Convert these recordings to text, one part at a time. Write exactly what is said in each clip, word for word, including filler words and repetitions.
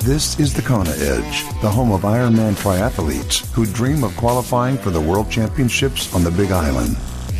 This is the Kona Edge, the home of Ironman triathletes who dream of qualifying for the World Championships on the Big Island.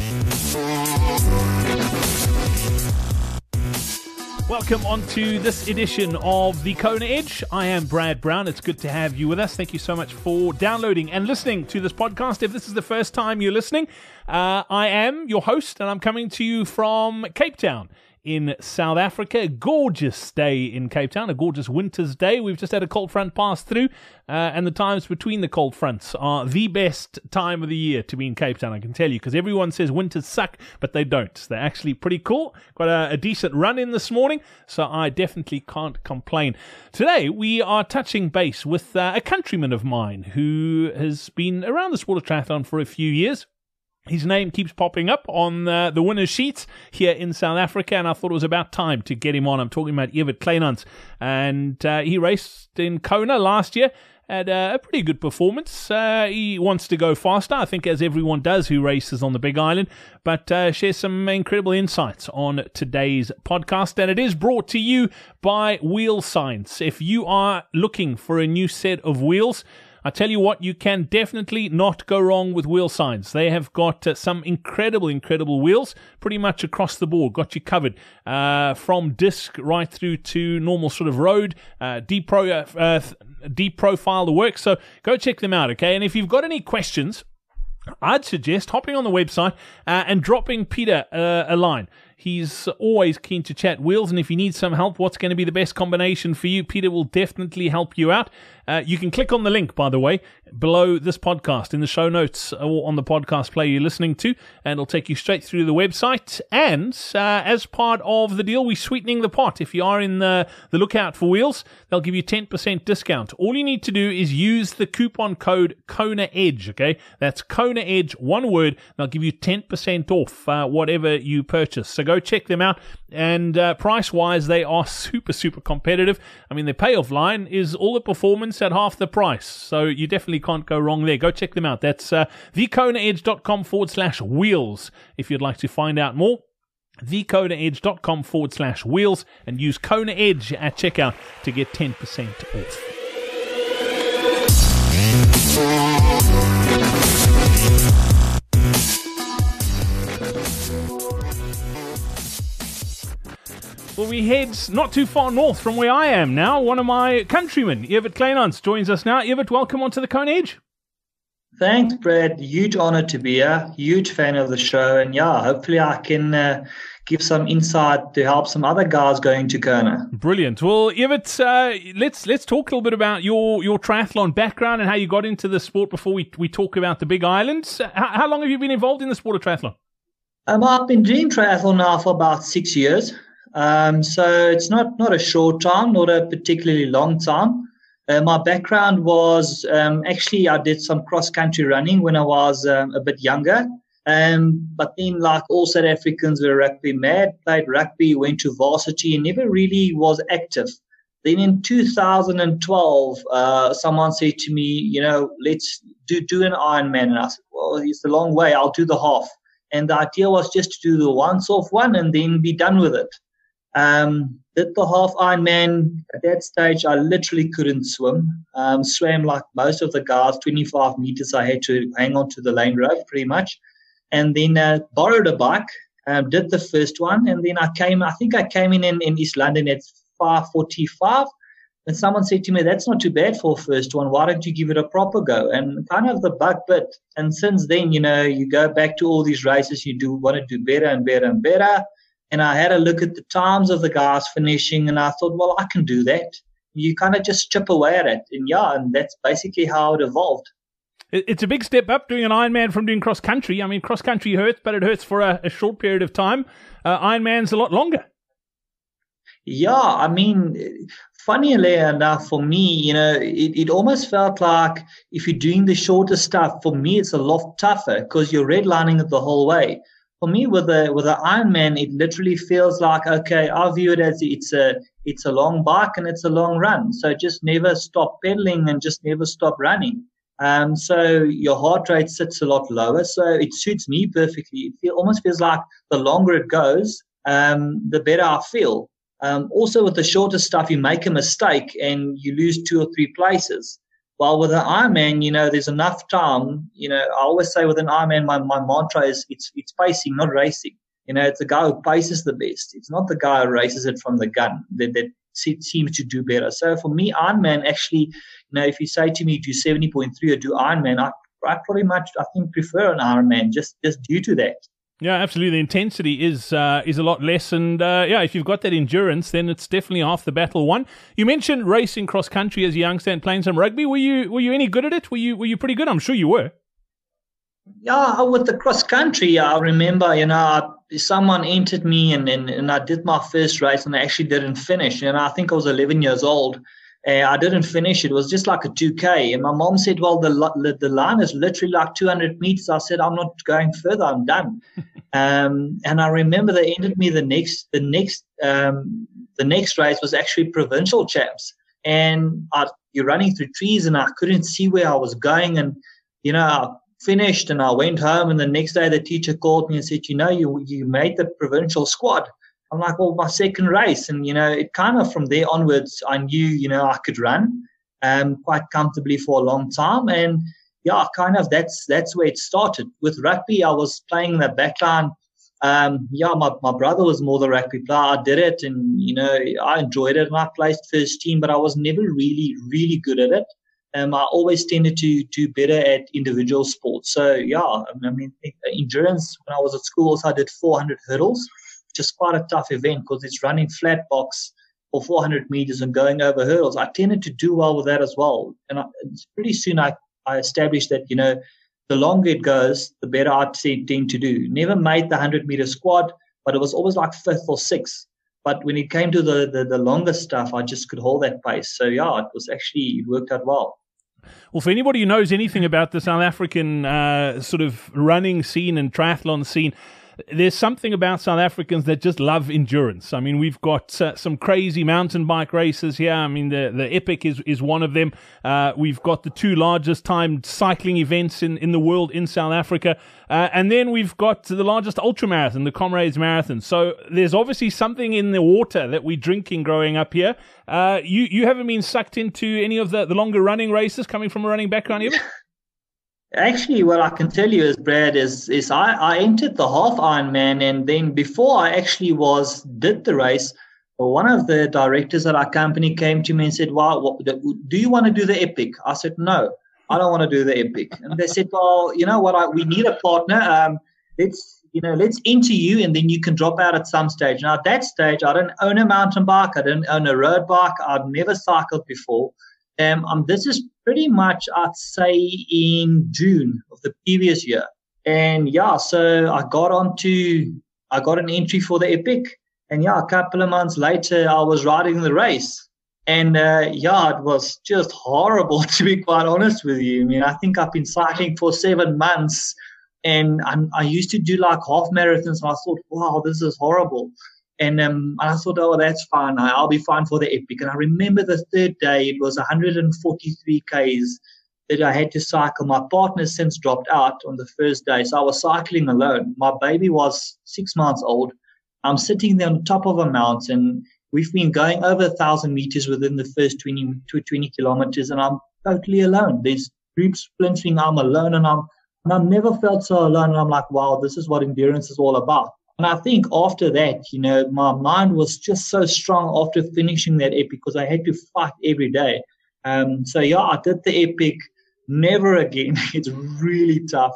Welcome on to this edition of the Kona Edge. I am Brad Brown. It's good to have you with us. Thank you so much for downloading and listening to this podcast. If this is the first time you're listening, uh, I am your host, and I'm coming to you from Cape Town in South Africa. A gorgeous day in Cape Town, a gorgeous winter's day. We've just had a cold front pass through, uh, and the times between the cold fronts are the best time of the year to be in Cape Town, I can tell you, because everyone says winters suck, but they don't. They're actually pretty cool. Got a, a decent run in this morning, so I definitely can't complain. Today, we are touching base with uh, a countryman of mine who has been around the sport of triathlon for a few years. His name keeps popping up on uh, the winner's sheets here in South Africa, and I thought it was about time to get him on. I'm talking about Evert Kleinhans, and uh, he raced in Kona last year, had uh, a pretty good performance. Uh, he wants to go faster, I think, as everyone does who races on the Big Island, but uh, shares some incredible insights on today's podcast, and it is brought to you by Wheel Science. If you are looking for a new set of wheels, I tell you what, you can definitely not go wrong with Wheel Science. They have got uh, some incredible, incredible wheels pretty much across the board. Got you covered uh, from disc right through to normal sort of road, uh, deep, pro, uh, uh, deep profile, the works. So go check them out, okay? And if you've got any questions, I'd suggest hopping on the website uh, and dropping Peter uh, a line. He's always keen to chat wheels, and if you need some help, what's going to be the best combination for you, Peter will definitely help you out. Uh, you can click on the link, by the way, below this podcast in the show notes or on the podcast player you're listening to, and it'll take you straight through the website. And uh, as part of the deal, we're sweetening the pot. If you are in the, the lookout for wheels, they'll give you ten percent discount. All you need to do is use the coupon code Kona Edge, okay? That's Kona Edge, one word. They'll give you ten percent off uh, whatever you purchase. So go check them out. And uh, price-wise, they are super, super competitive. I mean, the payoff line is all the performance at half the price. So you definitely can't go wrong there. Go check them out. That's uh, thekonaedge.com forward slash wheels if you'd like to find out more. thekonaedge.com forward slash wheels and use Kona Edge at checkout to get ten percent off. Well, we head not too far north from where I am now. One of my countrymen, Evert Kleinhans, joins us now. Evert, welcome onto the Kona Edge. Thanks, Brad. Huge honor to be here. Huge fan of the show. And yeah, hopefully I can uh, give some insight to help some other guys going to Kona. Brilliant. Well, Evert, uh, let's let's talk a little bit about your, your triathlon background and how you got into the sport before we, we talk about the Big Island. How, how long have you been involved in the sport of triathlon? Um, I've been doing triathlon now for about six years. Um, so it's not, not a short time, not a particularly long time. Uh, my background was um, actually I did some cross-country running when I was um, a bit younger. Um, but then, like all South Africans, were rugby mad, played rugby, went to varsity, and never really was active. Then in two thousand twelve, uh, someone said to me, you know, let's do, do an Ironman. And I said, well, it's a long way. I'll do the half. And the idea was just to do the once-off one and then be done with it. Um, did the half Ironman. At that stage, I literally couldn't swim. Um, swam like most of the guys, twenty-five meters. I had to hang on to the lane rope pretty much. And then uh, borrowed a bike, um, did the first one. And then I came, I think I came in in, in East London at five forty-five. And someone said to me, that's not too bad for a first one. Why don't you give it a proper go? And kind of the bug bit. And since then, you know, you go back to all these races, you do want to do better and better and better. And I had a look at the times of the guys finishing, and I thought, well, I can do that. You kind of just chip away at it. And yeah, and that's basically how it evolved. It's a big step up doing an Ironman from doing cross-country. I mean, cross-country hurts, but it hurts for a, a short period of time. Uh, Ironman's a lot longer. Yeah, I mean, funnily enough, for me, you know, it, it almost felt like if you're doing the shorter stuff, for me, it's a lot tougher because you're redlining it the whole way. For me, with a with an Ironman, it literally feels like, okay, I view it as it's a it's a long bike and it's a long run. So just never stop pedaling and just never stop running. Um, so your heart rate sits a lot lower. So it suits me perfectly. It feel, almost feels like the longer it goes, um, the better I feel. Um, also, with the shorter stuff, you make a mistake and you lose two or three places. While with an Ironman, you know, there's enough time. You know, I always say with an Ironman, my, my mantra is it's it's pacing, not racing. You know, it's the guy who paces the best. It's not the guy who races it from the gun that, that seems to do better. So for me, Ironman actually, you know, if you say to me, do seventy point three or do Ironman, I, I pretty much, I think, prefer an Ironman just, just due to that. Yeah, absolutely. The intensity is uh, is a lot less, and uh, yeah, if you've got that endurance, then it's definitely half the battle won. You mentioned racing cross country as a youngster and playing some rugby. Were you were you any good at it? Were you were you pretty good? I'm sure you were. Yeah, with the cross country, I remember, you know, someone entered me, and, and and I did my first race, and I actually didn't finish. And I think I was eleven years old. Uh, I didn't finish. It was just like a two K. And my mom said, well, the the line is literally like two hundred meters. I said, I'm not going further. I'm done. um, and I remember they ended me the next the next um, the next race was actually provincial champs. And I, you're running through trees, and I couldn't see where I was going. And you know, I finished, and I went home. And the next day, the teacher called me and said, you know, you you made the provincial squad. I'm like, well, my second race. And, you know, it kind of from there onwards, I knew, you know, I could run um, quite comfortably for a long time. And, yeah, kind of that's that's where it started. With rugby, I was playing in the backline. Um, yeah, my, my brother was more the rugby player. I did it, and, you know, I enjoyed it. And I placed first team, but I was never really, really good at it. Um, I always tended to do better at individual sports. So, yeah, I mean, endurance, when I was at school, also I did four hundred hurdles. Just quite a tough event because it's running flat box for four hundred meters and going over hurdles. I tended to do well with that as well. And I, pretty soon I, I established that, you know, the longer it goes, the better I tend to do. Never made the one hundred meter squad, but it was always like fifth or sixth. But when it came to the, the, the longer stuff, I just could hold that pace. So, yeah, it was actually, it worked out well. Well, for anybody who knows anything about the South African uh, sort of running scene and triathlon scene, there's something about South Africans that just love endurance. I mean, we've got uh, some crazy mountain bike races here. I mean, the, the Epic is, is one of them. Uh, we've got the two largest timed cycling events in, in the world in South Africa. Uh, and then we've got the largest ultramarathon, the Comrades Marathon. So there's obviously something in the water that we're drinking growing up here. Uh, you, you haven't been sucked into any of the, the longer running races coming from a running background ever? Actually, what I can tell you is, Brad, is is I, I entered the half Ironman, and then before I actually was did the race, one of the directors at our company came to me and said, "Well, what, do you want to do the Epic?" I said, "No, I don't want to do the Epic." And they said, "Well, you know what? I, we need a partner. Um, let's you know let's enter you, and then you can drop out at some stage." Now at that stage, I didn't own a mountain bike. I didn't own a road bike. I'd never cycled before. Um, um, this is pretty much, I'd say, in June of the previous year. And, yeah, so I got onto, I got an entry for the Epic. And, yeah, a couple of months later, I was riding the race. And, uh, yeah, it was just horrible, to be quite honest with you. I mean, I think I've been cycling for seven months. And I'm, I used to do, like, half marathons. And I thought, wow, this is horrible. And um, I thought, oh, that's fine. I'll be fine for the Epic. And I remember the third day, it was one hundred forty-three kays that I had to cycle. My partner since dropped out on the first day, so I was cycling alone. My baby was six months old. I'm sitting there on the top of a mountain. We've been going over one thousand meters within the first twenty, twenty kilometers, and I'm totally alone. There's groups splintering. I'm alone, and, I'm, and I've never felt so alone. And I'm like, wow, this is what endurance is all about. And I think after that, you know, my mind was just so strong after finishing that Epic because I had to fight every day. Um, so, yeah, I did the Epic. Never again. It's really tough.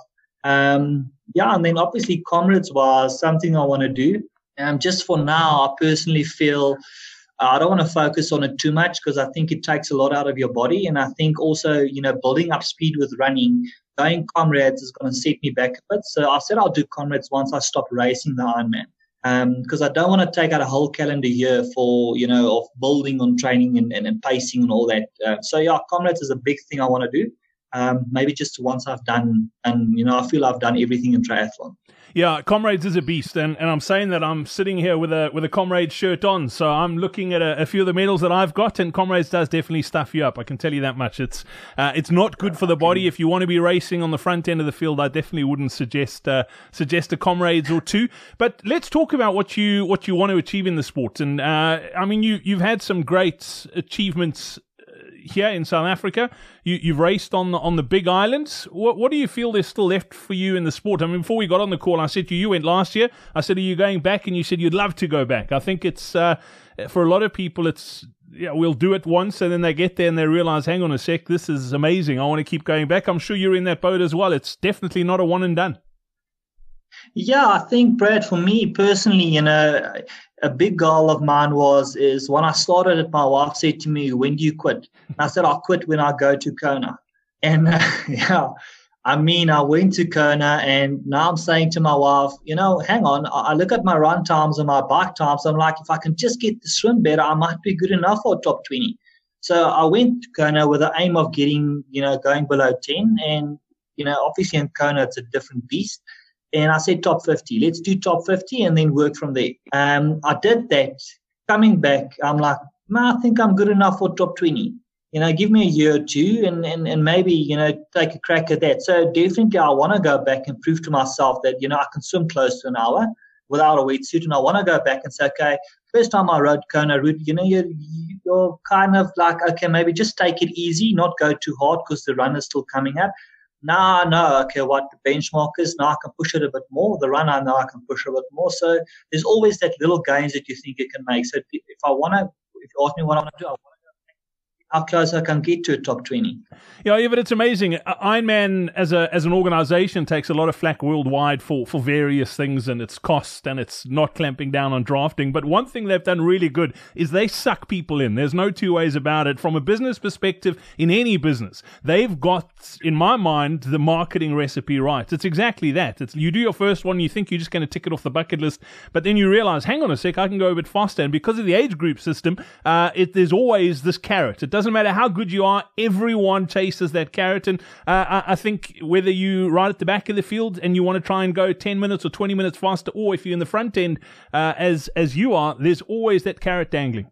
Um, yeah, and then obviously Comrades was something I want to do. Um, just for now, I personally feel uh, I don't want to focus on it too much because I think it takes a lot out of your body. And I think also, you know, building up speed with running, going Comrades is going to set me back a bit. So I said I'll do Comrades once I stop racing the Ironman because um, I don't want to take out a whole calendar year for, you know, of building on training and, and, and pacing and all that. Uh, so, yeah, Comrades is a big thing I want to do. Um, maybe just once I've done, and you know, I feel I've done everything in triathlon. Yeah, Comrades is a beast, and, and I'm saying that I'm sitting here with a with a Comrades shirt on, so I'm looking at a, a few of the medals that I've got, and Comrades does definitely stuff you up. I can tell you that much. It's uh, it's not good for the body. If you want to be racing on the front end of the field, I definitely wouldn't suggest uh, suggest a Comrades or two. But let's talk about what you what you want to achieve in the sport, and uh, I mean you you've had some great achievements here in South Africa. You, you've raced on the, on the big islands. What, what do you feel there's still left for you in the sport? I mean, before we got on the call, I said to you, you went last year. I said, are you going back? And you said you'd love to go back. I think it's, uh, for a lot of people, it's, yeah, we'll do it once and then they get there and they realize, hang on a sec, this is amazing. I want to keep going back. I'm sure you're in that boat as well. It's definitely not a one and done. Yeah, I think, Brad, for me personally, you know, a big goal of mine was, is when I started it, my wife said to me, when do you quit? And I said, I'll quit when I go to Kona. And uh, yeah, I mean, I went to Kona and now I'm saying to my wife, you know, hang on, I look at my run times and my bike times. I'm like, if I can just get the swim better, I might be good enough for top twenty. So I went to Kona with the aim of getting, you know, going below ten. And, you know, obviously in Kona, it's a different beast. And I said top fifty. Let's do top fifty and then work from there. Um, I did that. Coming back, I'm like, man, I think I'm good enough for top twenty. You know, give me a year or two and, and, and maybe, you know, take a crack at that. So definitely I want to go back and prove to myself that, you know, I can swim close to an hour without a wetsuit. And I want to go back and say, okay, first time I rode Kona route, you know, you're, you're kind of like, okay, maybe just take it easy, not go too hard because the run is still coming up. Now I know, okay, what the benchmark is. Now I can push it a bit more. The run, I know I can push a bit more. So there's always that little gains that you think you can make. So if, if I want to, if you ask me what I want to do, I want to how close I can get to a top twenty. Yeah, yeah, but it's amazing. Ironman as a as an organization takes a lot of flack worldwide for, for various things and its cost and it's not clamping down on drafting. But one thing they've done really good is they suck people in. There's no two ways about it. From a business perspective, in any business, they've got, in my mind, the marketing recipe right. It's exactly that. It's you do your first one, you think you're just going to tick it off the bucket list, but then you realize, hang on a sec, I can go a bit faster. And because of the age group system, uh, it, there's always this carrot. It doesn't matter how good you are, everyone chases that carrot. And uh, I, I think whether you ride at the back of the field and you want to try and go ten minutes or twenty minutes faster, or if you're in the front end uh, as as you are, there's always that carrot dangling.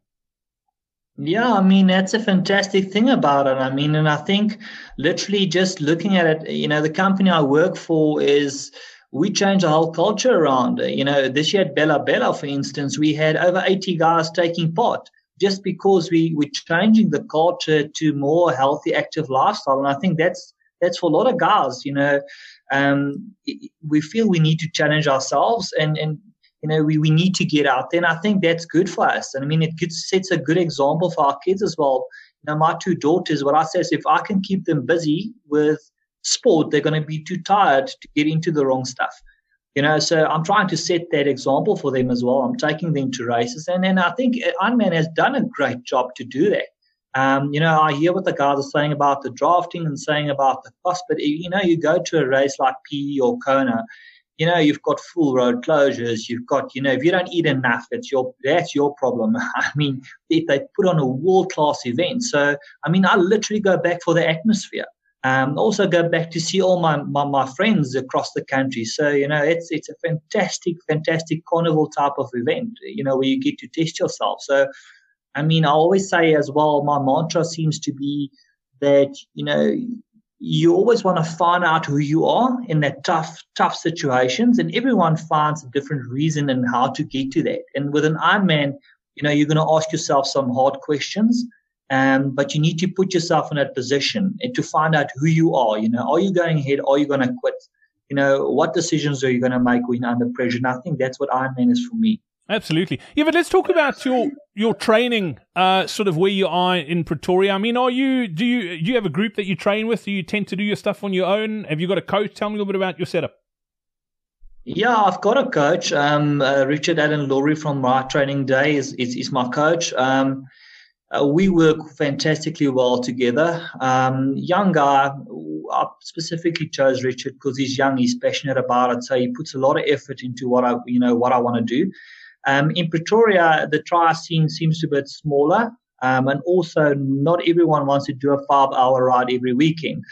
Yeah, I mean, that's a fantastic thing about it. I mean, and I think literally just looking at it, you know, the company I work for is, we changed the whole culture around. You know, this year at Bella Bella, for instance, we had over eighty guys taking part just because we, we're changing the culture to more healthy, active lifestyle. And I think that's that's for a lot of guys, you know, um, we feel we need to challenge ourselves and, and you know, we, we need to get out there. And I think that's good for us. And I mean, it gets, sets a good example for our kids as well. You know, my two daughters, what I say is if I can keep them busy with sport, they're going to be too tired to get into the wrong stuff. You know, so I'm trying to set that example for them as well. I'm taking them to races. And then I think Ironman has done a great job to do that. Um, you know, I hear what the guys are saying about the drafting and saying about the cost, but, you know, you go to a race like P E or Kona, you know, you've got full road closures. You've got, you know, if you don't eat enough, it's your, that's your problem. I mean, if they put on a world-class event. So, I mean, I literally go back for the atmosphere. Um, also go back to see all my, my, my friends across the country. So, you know, it's it's a fantastic, fantastic carnival type of event, you know, where you get to test yourself. So, I mean, I always say as well, my mantra seems to be that, you know, you always want to find out who you are in that tough, tough situations. And everyone finds a different reason and how to get to that. And with an Ironman, you know, you're going to ask yourself some hard questions. Um, but you need to put yourself in that position and to find out who you are. You know, are you going ahead? Are you going to quit? You know, what decisions are you going to make when under pressure? And I think that's what Ironman is for me. Absolutely. Yeah, but let's talk about your your training, uh, sort of where you are in Pretoria. I mean, are you do you do you have a group that you train with? Do you tend to do your stuff on your own? Have you got a coach? Tell me a little bit about your setup. Yeah, I've got a coach. Um, uh, Richard Allen Laurie from My Training Day is is, is my coach. Um, Uh, we work fantastically well together. Um, young guy, I specifically chose Richard because he's young, he's passionate about it, so he puts a lot of effort into what I, you know, what I want to do. Um, in Pretoria, the tri scene seems to be a bit smaller, um, and also not everyone wants to do a five-hour ride every weekend.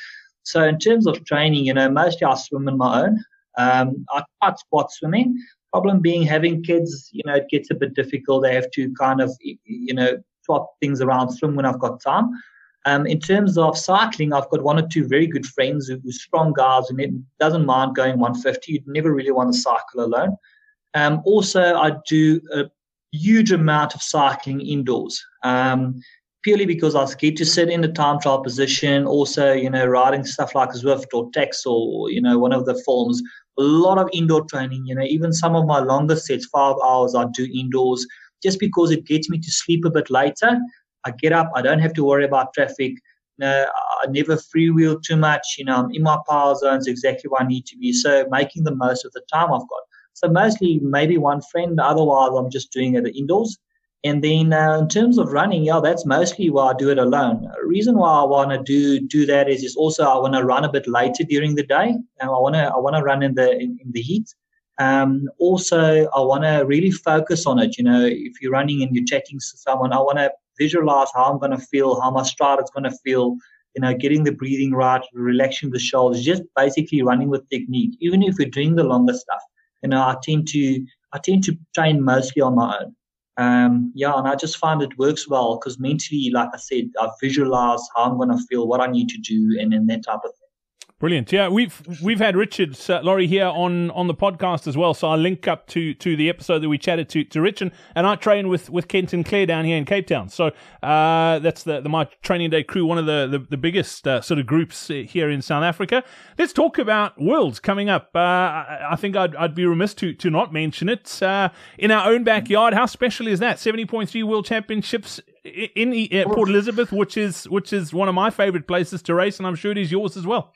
So in terms of training, you know, mostly I swim on my own. Um, I tried spot swimming. Problem being having kids, you know, it gets a bit difficult. I have to kind of, you know, swap things around, swim when I've got time. Um, in terms of cycling, I've got one or two very good friends who are strong guys and it doesn't mind going one fifty. You'd never really want to cycle alone. Um, also, I do a huge amount of cycling indoors, um, purely because I get to sit in the time trial position. Also, you know, riding stuff like Zwift or Tex or, you know, one of the forms. A lot of indoor training, you know, even some of my longer sets, five hours, I do indoors just because it gets me to sleep a bit later. I get up, I don't have to worry about traffic. You know, I never freewheel too much. You know, I'm in my power zones exactly where I need to be. So making the most of the time I've got. So mostly maybe one friend, otherwise I'm just doing it indoors. And then uh, in terms of running, yeah, that's mostly why I do it alone. The reason why I want to do do that is, is also I want to run a bit later during the day. And I want to I want to run in the in, in the heat. Um, also, I want to really focus on it. You know, if you're running and you're chatting to someone, I want to visualize how I'm going to feel, how my stride is going to feel. You know, getting the breathing right, relaxing the shoulders, just basically running with technique. Even if we're doing the longer stuff, you know, I tend to I tend to train mostly on my own. Um, yeah, and I just find it works well because mentally, like I said, I visualize how I'm going to feel, what I need to do, and, and that type of thing. Brilliant. Yeah, we've we've had Richard uh, Laurie here on, on the podcast as well, so I'll link up to, to the episode that we chatted to, to Richard, and I train with, with Kent and Claire down here in Cape Town. So uh, that's the, the my training day crew, one of the, the, the biggest uh, sort of groups here in South Africa. Let's talk about Worlds coming up. Uh, I, I think I'd, I'd be remiss to, to not mention it. Uh, in our own backyard, how special is that? seventy point three World Championships in, in uh, Port Elizabeth, which is which is one of my favorite places to race, and I'm sure it is yours as well.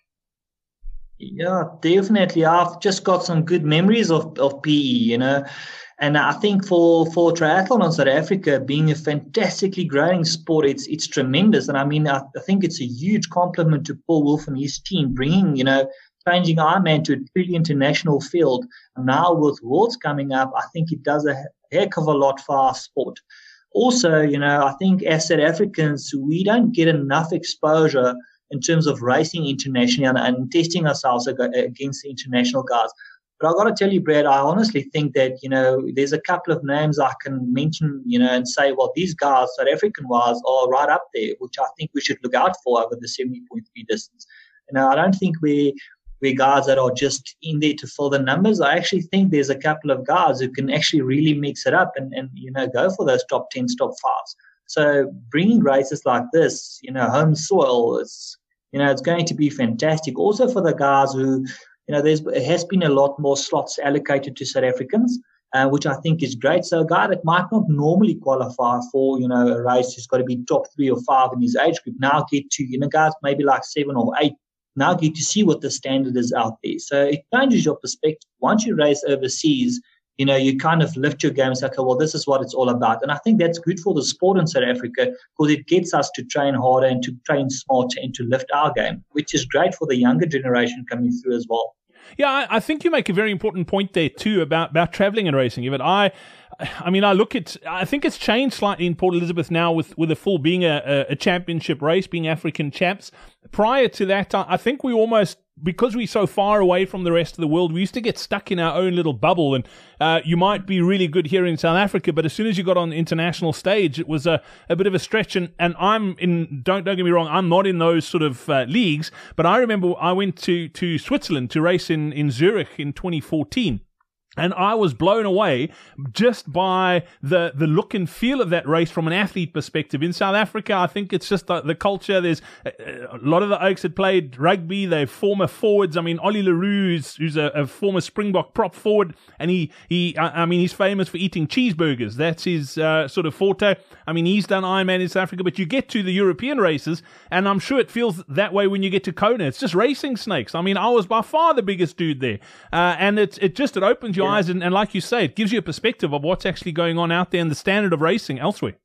Yeah, definitely. I've just got some good memories of, of P E, you know, and I think for, for triathlon in South Africa being a fantastically growing sport, it's it's tremendous. And I mean, I, I think it's a huge compliment to Paul Wolf and his team bringing, you know, changing Ironman to a truly international field. And now with Worlds coming up, I think it does a heck of a lot for our sport. Also, you know, I think as South Africans, we don't get enough exposure in terms of racing internationally and, and testing ourselves against the international guys. But I've got to tell you, Brad, I honestly think that, you know, there's a couple of names I can mention, you know, and say, well, these guys, South African-wise, are right up there, which I think we should look out for over the seventy point three distance. You know, I don't think we, we're guys that are just in there to fill the numbers. I actually think there's a couple of guys who can actually really mix it up and, and you know, go for those top tens, top fives. So bringing races like this, you know, home soil, it's, you know, it's going to be fantastic. Also for the guys who, you know, there's it has been a lot more slots allocated to South Africans, uh, which I think is great. So a guy that might not normally qualify for, you know, a race who's got to be top three or five in his age group now get to, you know, guys maybe like seven or eight now get to see what the standard is out there. So it changes your perspective. Once you race overseas, you know, you kind of lift your game and say, okay, well, this is what it's all about. And I think that's good for the sport in South Africa because it gets us to train harder and to train smarter and to lift our game, which is great for the younger generation coming through as well. Yeah, I, I think you make a very important point there too about, about traveling and racing. But I, I mean, I look at, I think it's changed slightly in Port Elizabeth now with, with the full being a, a championship race, being African champs. Prior to that, I, I think we almost, because we're so far away from the rest of the world, we used to get stuck in our own little bubble. And uh, you might be really good here in South Africa, but as soon as you got on the international stage, it was a, a bit of a stretch. And, and I'm in, don't don't get me wrong, I'm not in those sort of uh, leagues. But I remember I went to, to Switzerland to race in, in Zurich in twenty fourteen. And I was blown away just by the, the look and feel of that race from an athlete perspective. In South Africa, I think it's just the, the culture. There's a, a lot of the Oaks had played rugby. They're former forwards. I mean, Ollie Leroux, who's, who's a, a former Springbok prop forward, and he, he I, I mean, he's famous for eating cheeseburgers. That's his uh, sort of forte. I mean, he's done Ironman in South Africa, but you get to the European races, and I'm sure it feels that way when you get to Kona. It's just racing snakes. I mean, I was by far the biggest dude there. Uh, and it's, it just, it opens your eyes, and, and like you say, it gives you a perspective of what's actually going on out there and the standard of racing elsewhere.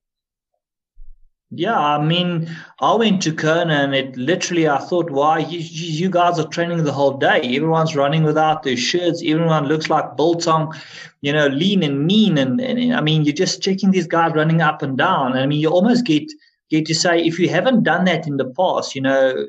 Yeah, I mean, I went to Kona and it literally, I thought, wow, you, you guys are training the whole day. Everyone's running without their shirts. Everyone looks like biltong, you know, lean and mean. And, and I mean, you're just checking these guys running up and down. I mean, you almost get get to say, if you haven't done that in the past, you know,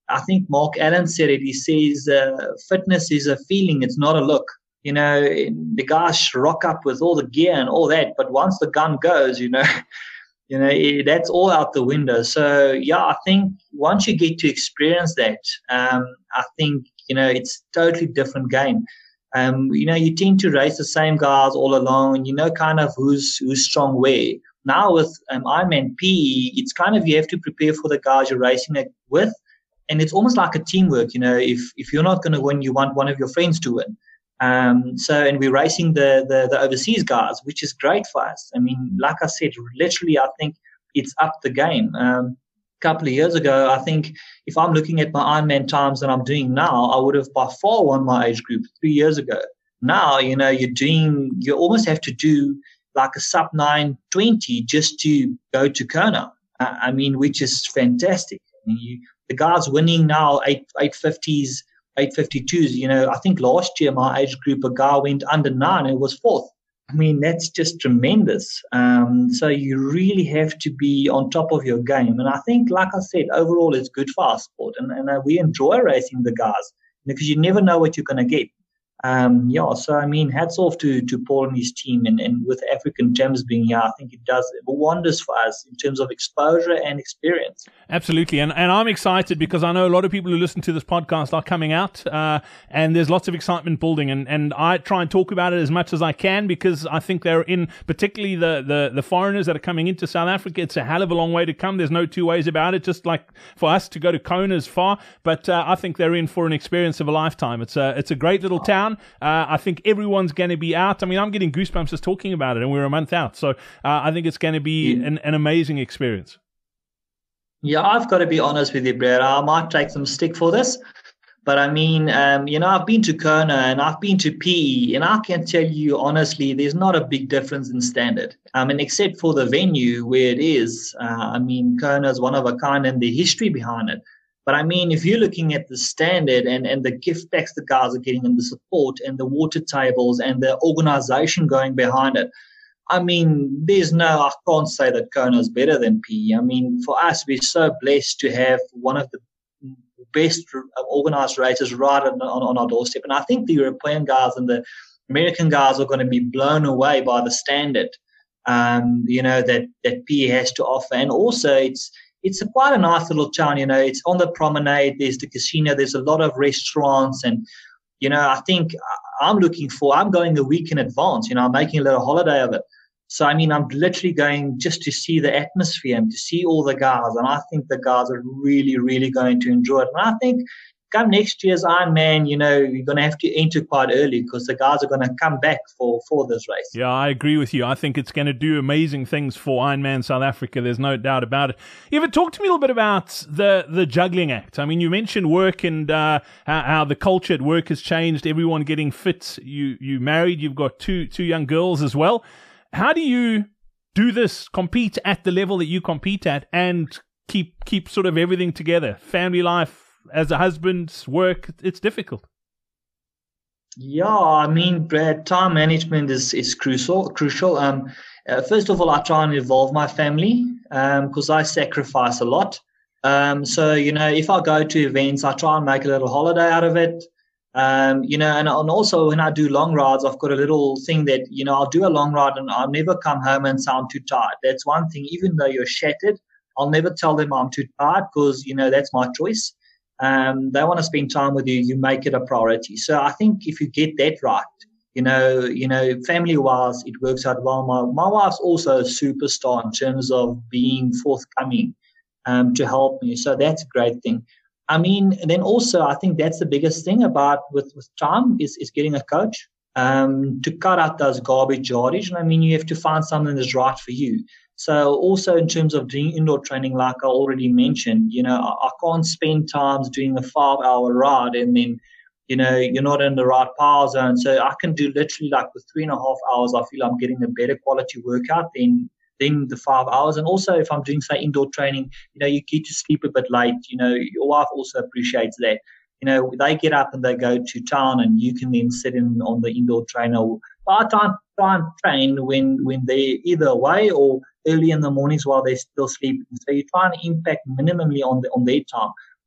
I think Mark Allen said it. He says uh, fitness is a feeling, it's not a look. You know, the guys rock up with all the gear and all that, but once the gun goes, you know, you know it, that's all out the window. So yeah, I think once you get to experience that, um, I think you know it's totally different game. Um, you know, you tend to race the same guys all along, and you know kind of who's who's strong where. Now with um, Ironman P E, it's kind of you have to prepare for the guys you're racing it with, and it's almost like a teamwork. You know, if if you're not going to win, you want one of your friends to win. Um, so, and we're racing the, the, the overseas guys, which is great for us. I mean, like I said, literally, I think it's up the game. Um, a couple of years ago, I think if I'm looking at my Ironman times that I'm doing now, I would have by far won my age group three years ago. Now, you know, you're doing, you almost have to do like a sub nine twenty just to go to Kona. Uh, I mean, which is fantastic. I mean, you, the guys winning now eight eight fifties. eight fifty-twos, you know, I think last year my age group, a guy went under nine and was fourth. I mean, that's just tremendous. Um, so you really have to be on top of your game. And I think, like I said, overall it's good for our sport. And, and uh, we enjoy racing the guys because you never know what you're going to get. Um, yeah, so I mean, hats off to, to Paul and his team. And, and with African Gems being here, I think it does wonders for us in terms of exposure and experience. Absolutely. And and I'm excited because I know a lot of people who listen to this podcast are coming out uh, and there's lots of excitement building. And, and I try and talk about it as much as I can because I think they're in, particularly the, the, the foreigners that are coming into South Africa, it's a hell of a long way to come. There's no two ways about it. Just like for us to go to Kona is far, but uh, I think they're in for an experience of a lifetime. It's a, it's a great little town. Uh, I think everyone's going to be out. I mean, I'm getting goosebumps just talking about it, and we're a month out. So uh, I think it's going to be an, an amazing experience. Yeah, I've got to be honest with you, Brad. I might take some stick for this. But I mean, um, you know, I've been to Kona and I've been to P E, and I can tell you honestly, there's not a big difference in standard. I mean, except for the venue where it is. Uh, I mean, Kona is one of a kind and the history behind it. But I mean, if you're looking at the standard and, and the gift packs the guys are getting and the support and the water tables and the organization going behind it, I mean, there's no, I can't say that Kona is better than P E. I mean, for us, we're so blessed to have one of the best organized races right on, on, on our doorstep. And I think the European guys and the American guys are going to be blown away by the standard, um, you know, that, that P E has to offer. And also it's, It's a quite a nice little town, you know. It's on the promenade. There's the casino. There's a lot of restaurants. And, you know, I think I'm looking for, I'm going a week in advance, you know, I'm making a little holiday of it. So, I mean, I'm literally going just to see the atmosphere and to see all the guys. And I think the guys are really, really going to enjoy it. And I think come next year's Ironman, you know, you're going to have to enter quite early because the guys are going to come back for, for this race. Yeah, I agree with you. I think it's going to do amazing things for Ironman South Africa. There's no doubt about it. Eva, talk to me a little bit about the, the juggling act. I mean, you mentioned work and uh, how, how the culture at work has changed, everyone getting fit. You, you married, you've got two, two young girls as well. How do you do this, compete at the level that you compete at and keep, keep sort of everything together? Family life, as a husband, work, it's difficult. Yeah, I mean, Brad, time management is, is crucial. Crucial. Um, uh, first of all, I try and involve my family because um, I sacrifice a lot. Um, so, you know, if I go to events, I try and make a little holiday out of it. Um, you know, and, and also when I do long rides, I've got a little thing that, you know, I'll do a long ride and I'll never come home and sound too tired. That's one thing. Even though you're shattered, I'll never tell them I'm too tired because, you know, that's my choice. Um, they want to spend time with you, you make it a priority. So I think if you get that right, you know, you know, family-wise, it works out well. My, my wife's also a superstar in terms of being forthcoming um, to help me. So that's a great thing. I mean, and then also I think that's the biggest thing about with, with time is, is getting a coach um, to cut out those garbage yardage. And I mean, you have to find something that's right for you. So also in terms of doing indoor training, like I already mentioned, you know, I, I can't spend times doing a five-hour ride and then, you know, you're not in the right power zone. So I can do literally like with three and a half hours, I feel I'm getting a better quality workout than, than the five hours. And also if I'm doing, say, indoor training, you know, you get to sleep a bit late. You know, your wife also appreciates that. You know, they get up and they go to town and you can then sit in on the indoor trainer. I try and, try and train when, when they're either away or early in the mornings while they're still sleeping. So you try and impact minimally on the, on their time.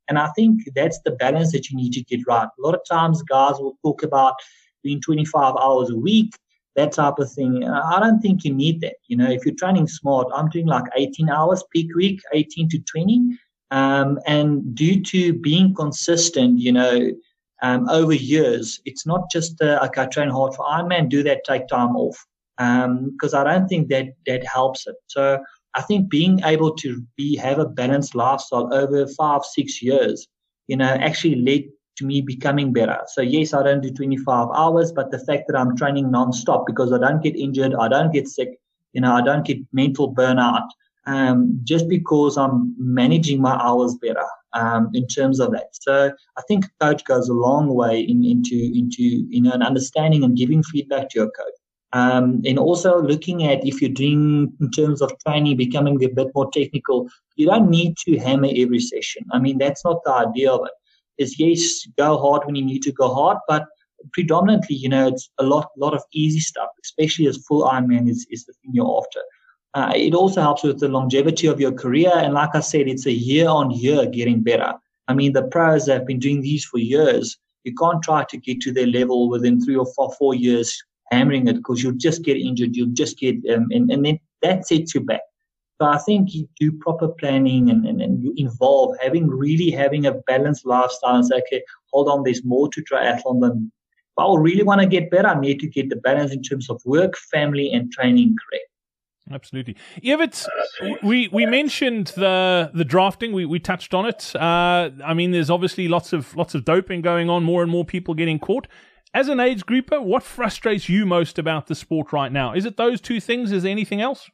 And I think that's the balance that you need to get right. A lot of times guys will talk about doing twenty-five hours a week, that type of thing. I don't think you need that. You know, if you're training smart, I'm doing like eighteen hours peak week, eighteen to twenty. Um, and due to being consistent, you know, um, over years, it's not just, uh, okay, I train hard for Ironman, do that, take time off. Um, because I don't think that that helps it. So I think being able to be have a balanced lifestyle over five, six years, you know, actually led to me becoming better. So yes, I don't do twenty-five hours, but the fact that I'm training nonstop because I don't get injured, I don't get sick, you know, I don't get mental burnout, um, just because I'm managing my hours better, um, in terms of that. So I think a coach goes a long way in, into, into, you know, an understanding and giving feedback to your coach. Um, and also looking at if you're doing in terms of training, becoming a bit more technical, you don't need to hammer every session. I mean, that's not the idea of it. Is yes, go hard when you need to go hard, but predominantly, you know, it's a lot, lot of easy stuff, especially as full Ironman is, is the thing you're after. Uh, it also helps with the longevity of your career. And like I said, it's a year on year getting better. I mean, the pros that have been doing these for years, you can't try to get to their level within three or four, four years hammering it, because you'll just get injured, you'll just get, um, and, and then that sets you back. So I think you do proper planning and, and, and you involve having really having a balanced lifestyle and say, okay, hold on, there's more to triathlon than, if I really want to get better, I need to get the balance in terms of work, family, and training correct. Absolutely. Evert, we, we mentioned the the drafting. We we touched on it. Uh, I mean, there's obviously lots of lots of doping going on, more and more people getting caught. As an age grouper, what frustrates you most about the sport right now? Is it those two things? Is there anything else?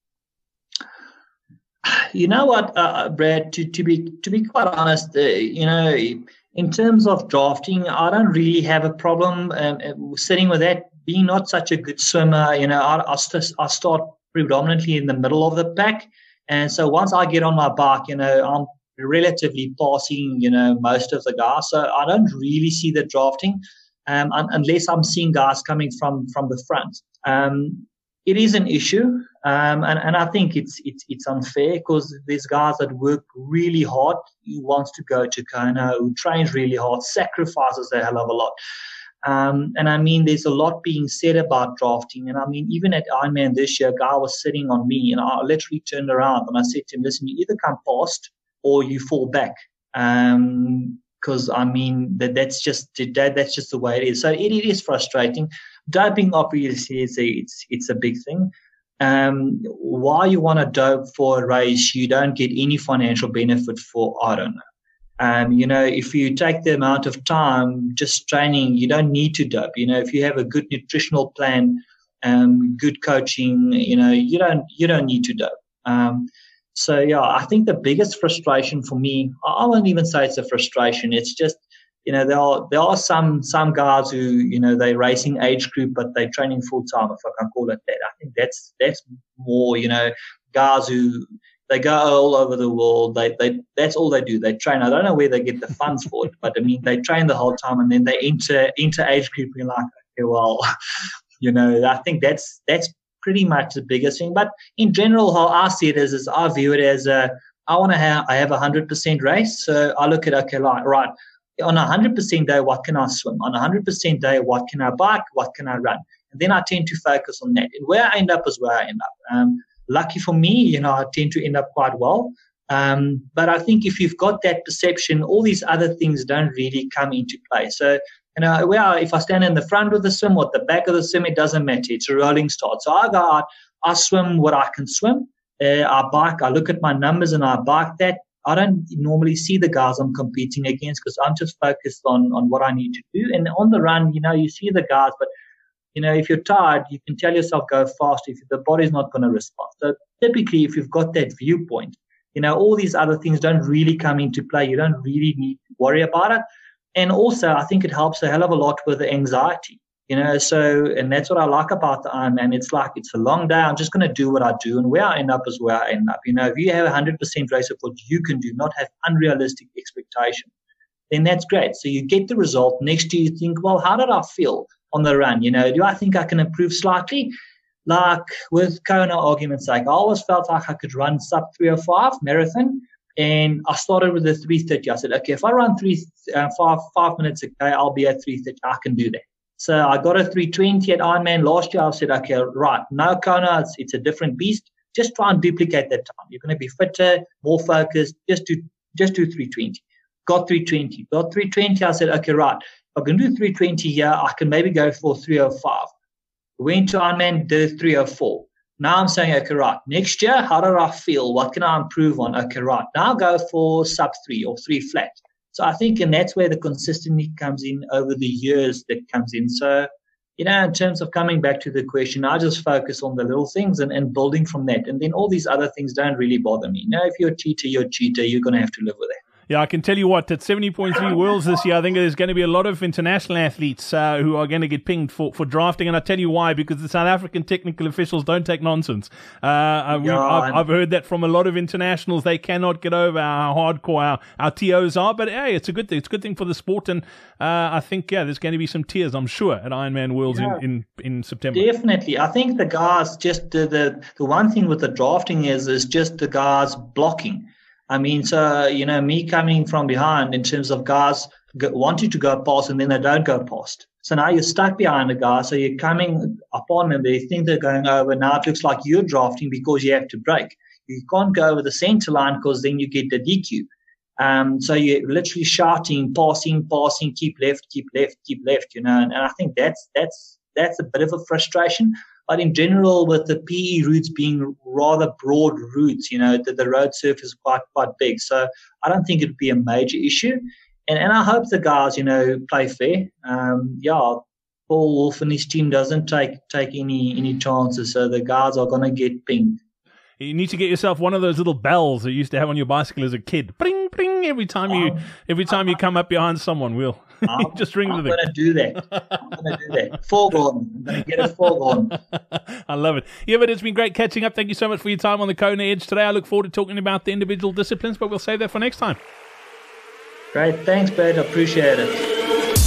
You know what, uh, Brad, to, to be to be quite honest, uh, you know, in terms of drafting, I don't really have a problem um, sitting with that. Being not such a good swimmer, you know, I, I, st- I start predominantly in the middle of the pack. And so once I get on my bike, you know, I'm relatively passing, you know, most of the guys. So I don't really see the drafting. Um, un- unless I'm seeing guys coming from, from the front. Um, it is an issue, um, and, and I think it's it's it's unfair because there's guys that work really hard, who wants to go to Kona, who trains really hard, sacrifices a hell of a lot. Um, and I mean, there's a lot being said about drafting. And I mean, even at Ironman this year, a guy was sitting on me, and I literally turned around and I said to him, listen, you either come past or you fall back. Um, Because I mean that that's just that that's just the way it is. So it, it is frustrating. Doping obviously is a, it's it's a big thing. Um, why you want to dope for a race, you don't get any financial benefit for, I don't know. Um, you know, if you take the amount of time just training, you don't need to dope. You know, if you have a good nutritional plan, um, good coaching, you know, you don't you don't need to dope. Um, So, yeah, I think the biggest frustration for me, I won't even say it's a frustration. It's just, you know, there are there are some some guys who, you know, they're racing age group, but they're training full time, if I can call it that. I think that's that's more, you know, guys who they go all over the world. They they that's all they do. They train. I don't know where they get the funds for it, but I mean, they train the whole time and then they enter enter age group. And you're like, okay, well, you know, I think that's that's. pretty much the biggest thing. But in general, how I see it is, is I view it as a, I want to have, I have a one hundred percent race. So I look at, okay, like, right, on a one hundred percent day, what can I swim? On a one hundred percent day, what can I bike? What can I run? And then I tend to focus on that. And where I end up is where I end up. Um, lucky for me, you know, I tend to end up quite well. Um, but I think if you've got that perception, all these other things don't really come into play. So, you know, well, if I stand in the front of the swim or at the back of the swim, it doesn't matter. It's a rolling start. So I go out, I swim what I can swim. Uh, I bike, I look at my numbers and I bike that. I don't normally see the guys I'm competing against because I'm just focused on, on what I need to do. And on the run, you know, you see the guys, but, you know, if you're tired, you can tell yourself go fast if the body's not going to respond. So typically, if you've got that viewpoint, you know, all these other things don't really come into play. You don't really need to worry about it. And also, I think it helps a hell of a lot with the anxiety, you know. So, and that's what I like about the Ironman. It's like it's a long day. I'm just going to do what I do, and where I end up is where I end up. You know, if you have a one hundred percent race of what you can do, not have unrealistic expectations, then that's great. So you get the result. Next year, you think, well, how did I feel on the run? You know, do I think I can improve slightly? Like with Kona, argument's sake, I always felt like I could run sub three oh five marathon. And I started with the three thirty. I said, okay, if I run three, uh, five, five minutes a day, I'll be at three thirty. I can do that. So I got a three twenty at Ironman last year. I said, okay, right, no Kona, it's, it's a different beast. Just try and duplicate that time. You're going to be fitter, more focused. Just do, just do three twenty. Got three twenty. Got three twenty. I said, okay, right, if I can do three twenty here, I can maybe go for three oh five. Went to Ironman, did three oh four. Now I'm saying, okay, right, next year, how do I feel? What can I improve on? Okay, right, now I'll go for sub three or three flat. So I think, and that's where the consistency comes in over the years that comes in. So, you know, in terms of coming back to the question, I just focus on the little things and, and building from that. And then all these other things don't really bother me. Now, if you're a cheater, you're a cheater. You're going to have to live with that. Yeah, I can tell you what, at seventy point three Worlds this year, I think there's going to be a lot of international athletes uh, who are going to get pinged for, for drafting. And I'll tell you why, because the South African technical officials don't take nonsense. Uh, I, yeah, I've, I've heard that from a lot of internationals. They cannot get over how hardcore our, our T Os are. But hey, it's a good thing. It's a good thing for the sport. And uh, I think, yeah, there's going to be some tears, I'm sure, at Ironman Worlds yeah, in, in, in September. Definitely. I think the guys, just the, the, the one thing with the drafting is, is just the guys blocking. I mean, so, you know, me coming from behind in terms of guys go, wanting to go past and then they don't go past. So now you're stuck behind a guy. So you're coming upon them. They think they're going over. Now it looks like you're drafting because you have to break. You can't go over the center line because then you get the D Q. Um, so you're literally shouting, passing, passing, keep left, keep left, keep left, you know. And, and I think that's, that's, that's a bit of a frustration. But in general, with the P E routes being rather broad routes, you know, the, the road surface is quite, quite big. So I don't think it would be a major issue. And and I hope the guys, you know, play fair. Um, yeah, Paul Wolf and his team doesn't take take any, any chances. So the guys are going to get pinged. You need to get yourself one of those little bells that you used to have on your bicycle as a kid. Pring, pring, every time you um, every time you come up behind someone, Will. Just ring I'm the thing. I'm going to do that. I'm going to do that. Foregone. I'm going to get a foregone. I love it. Yeah, but it's been great catching up. Thank you so much for your time on the Kona Edge today. I look forward to talking about the individual disciplines, but we'll save that for next time. Great. Thanks, Brad. I appreciate it.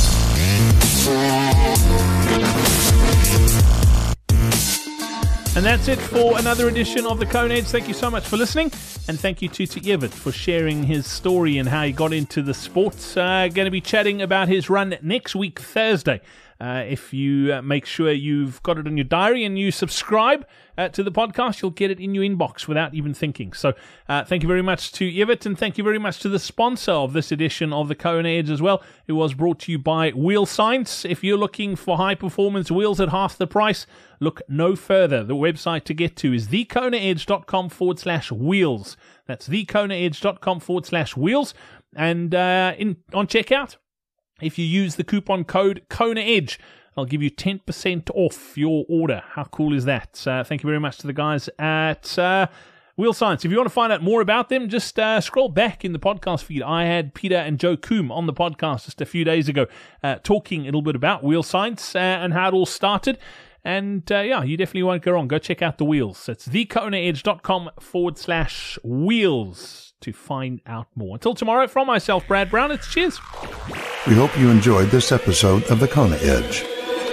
And that's it for another edition of the Kona Edge. Thank you so much for listening. And thank you to, to Evert for sharing his story and how he got into the sports. Uh, going to be chatting about his run next week, Thursday. Uh, if you uh, make sure you've got it in your diary and you subscribe uh, to the podcast, you'll get it in your inbox without even thinking. So uh, thank you very much to Evert, and thank you very much to the sponsor of this edition of the Kona Edge as well, who was brought to you by Wheel Science. If you're looking for high-performance wheels at half the price, look no further. The website to get to is thekonaedge.com forward slash wheels. That's thekonaedge.com forward slash wheels. And uh, in on checkout, if you use the coupon code KONAEDGE, I'll give you ten percent off your order. How cool is that? Uh, thank you very much to the guys at uh, Wheel Science. If you want to find out more about them, just uh, scroll back in the podcast feed. I had Peter and Joe Coombe on the podcast just a few days ago uh, talking a little bit about Wheel Science uh, and how it all started. And uh, yeah, you definitely won't go wrong. Go check out the wheels. It's thekonaedge.com forward slash wheels to find out more. Until tomorrow, from myself, Brad Brown, it's cheers. We hope you enjoyed this episode of the Kona Edge.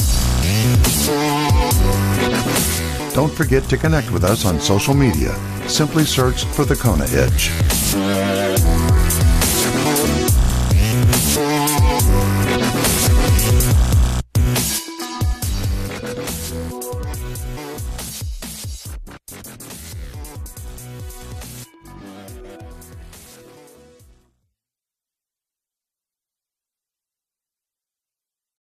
Don't forget to connect with us on social media. Simply search for the Kona Edge.